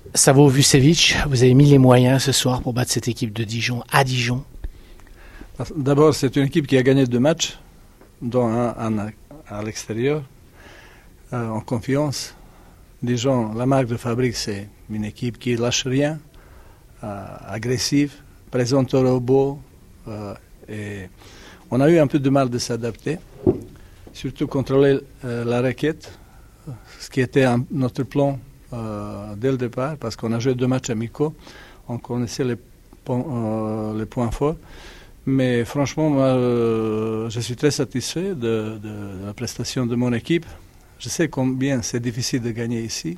Savo Vucevic, vous avez mis les moyens ce soir pour battre cette équipe de Dijon à Dijon. D'abord, c'est une équipe qui a gagné 2 matchs, dont un à l'extérieur, en confiance. Dijon, la marque de fabrique, c'est une équipe qui ne lâche rien, agressive, présente au robot. Et on a eu un peu de mal de s'adapter, surtout contrôler la raquette, ce qui était notre plan dès le départ, parce qu'on a joué 2 matchs amicaux, on connaissait les points forts. Mais franchement, moi, je suis très satisfait de la prestation de mon équipe. Je sais combien c'est difficile de gagner ici.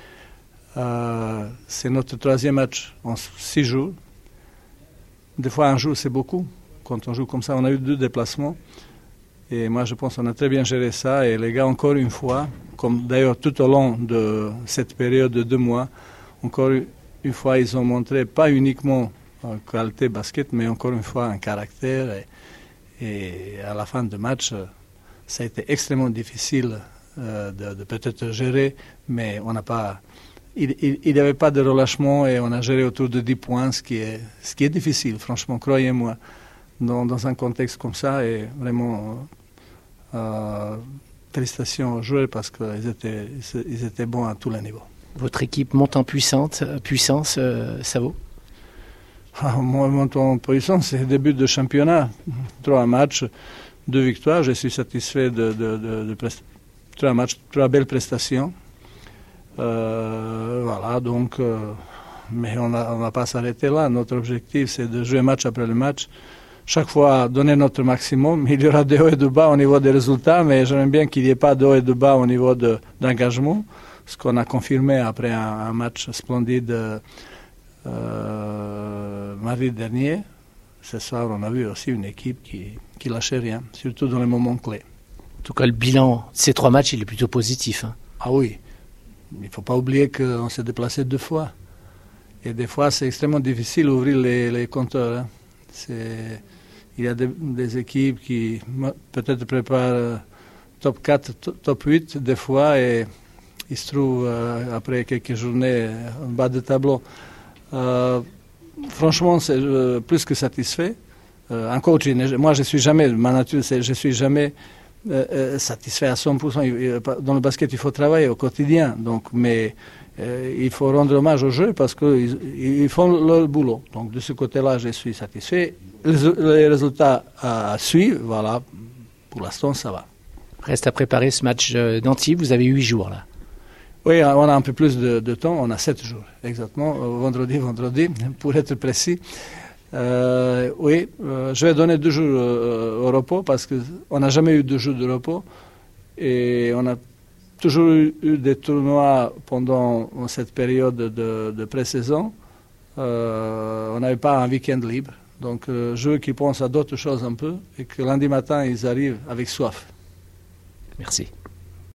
C'est notre 3e match en 6 jours. Des fois, un jour, c'est beaucoup. Quand on joue comme ça, on a eu 2 déplacements. Et moi, je pense qu'on a très bien géré ça. Et les gars, encore une fois, comme d'ailleurs tout au long de cette période de 2 mois, encore une fois, ils ont montré pas uniquement qualité basket, mais encore une fois un caractère. Et à la fin du match, ça a été extrêmement difficile de peut-être gérer, mais on n'a pas... Il n'y avait pas de relâchement et on a géré autour de 10 points, ce qui est difficile, franchement, croyez-moi, dans un contexte comme ça. Et vraiment, félicitations aux joueurs parce qu'ils étaient bons à tous les niveaux. Votre équipe monte en puissance, Savo? Moi, monte en puissance, c'est le début de championnat. 3 matchs, 2 victoires. Je suis satisfait de 3 matchs, 3 belles prestations. Voilà, donc, mais on ne va pas s'arrêter là. Notre objectif, c'est de jouer match après le match. Chaque fois, donner notre maximum. Il y aura des hauts et des bas au niveau des résultats, mais j'aime bien qu'il n'y ait pas de hauts et de bas au niveau d'engagement. Ce qu'on a confirmé après un match splendide mardi dernier. Ce soir, on a vu aussi une équipe qui lâchait rien, surtout dans les moments clés. En tout cas, le bilan de ces 3 matchs, il est plutôt positif. Hein. Ah oui, il ne faut pas oublier qu'on s'est déplacé 2 fois. Et des fois, c'est extrêmement difficile d'ouvrir les compteurs. Hein. Il y a des équipes qui peut-être préparent top 4, top 8 des fois, et ils se trouvent après quelques journées en bas de tableau. Franchement, c'est plus que satisfait. Un coach, moi je suis jamais, ma nature, je suis jamais satisfait à 100%. Dans le basket, il faut travailler au quotidien. Donc, mais il faut rendre hommage aux jeux parce qu'ils font leur boulot. Donc de ce côté-là, je suis satisfait. Les résultats suivent. Voilà, pour l'instant, ça va. Reste à préparer ce match d'Antibes. Vous avez 8 jours là. Oui, on a un peu plus de temps, on a 7 jours, exactement, vendredi, pour être précis. Oui, je vais donner 2 jours au repos parce qu'on n'a jamais eu 2 jours de repos et on a toujours eu des tournois pendant cette période de pré-saison. On n'avait pas un week-end libre, donc je veux qu'ils pensent à d'autres choses un peu et que lundi matin, ils arrivent avec soif. Merci.